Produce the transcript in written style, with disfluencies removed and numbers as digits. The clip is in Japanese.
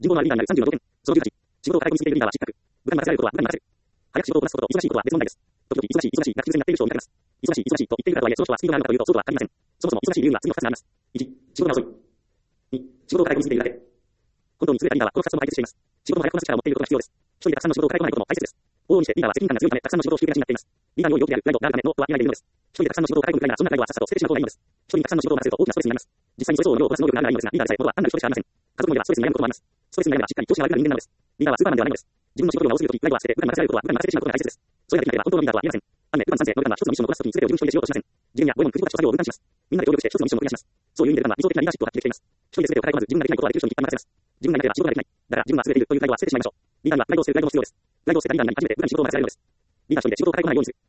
人望のあるリーダーになる30の条件。その18、仕事を空っぽに続けるリーダーは失格。部下に任せられることは部下に任せる。早く仕事をこなすことと忙しいことは別問題です。時々忙しいが休戦になっている人を見かけます。忙しいと言っているからとはいえ、その人はスピードがあるのかというと、そうとは限りません。そもそも忙しい理由には次の2つがあります。1、仕事が遅い。2、仕事を空っぽに続けているだけ。本当に優れたリーダーはこの2つとも解決しています。仕事の早くこなす力を持っていることが必要です。一人でたくさんの仕事を抱え込まないことも大切です。往々にしてリーダーは責任感が強いため、たくさんの仕事を引き受けがちになっています。リーダーに多い病気であるライドがあるためノーとは言えないでいるのです。一人でたくさんの仕事を抱え込むくらいなら、そんなライドはさっさと捨ててしまう方がいいのです。一人にたくさんの仕事を任せると大きなストレスになります。実際にそれ相応の量をこなす能力があるならいいのですが、リーダーでさえ物は単なる人でしかありません。家族もいればストレスに悩むこともあります。ストレスに悩めばしっかり調子が悪くなる人間なのです。リーダーはスーパーマンではないのです。自分の仕事量が多すぎるとき、ライドは捨てて部下に任せられることは部下に任せてしまうことが大切です。それができなければ本当のリーダーとは言えません。反面、部下に賛成の部下は一つのミッションをこなすときに全てを自分一人でしようとしません。自分や五右衛門、九条たちと作業を分担します。みんなで協力して一つのミッションをクリアします。そういう意味で部下は理想的なリーダーシップを発揮できています。一人で全てを抱え込まず、自分ができないことはできる人に一般に任せます。自分がいなければ仕事ができない。だから自分は優れているというプライドは捨ててしまいましょう。リーダーにはプライドを捨てるプライドも必要です。プライドを捨てたリーダーに初めて部下に仕事を任せられるのです。リーダー一人で仕事を抱え込まないようにする。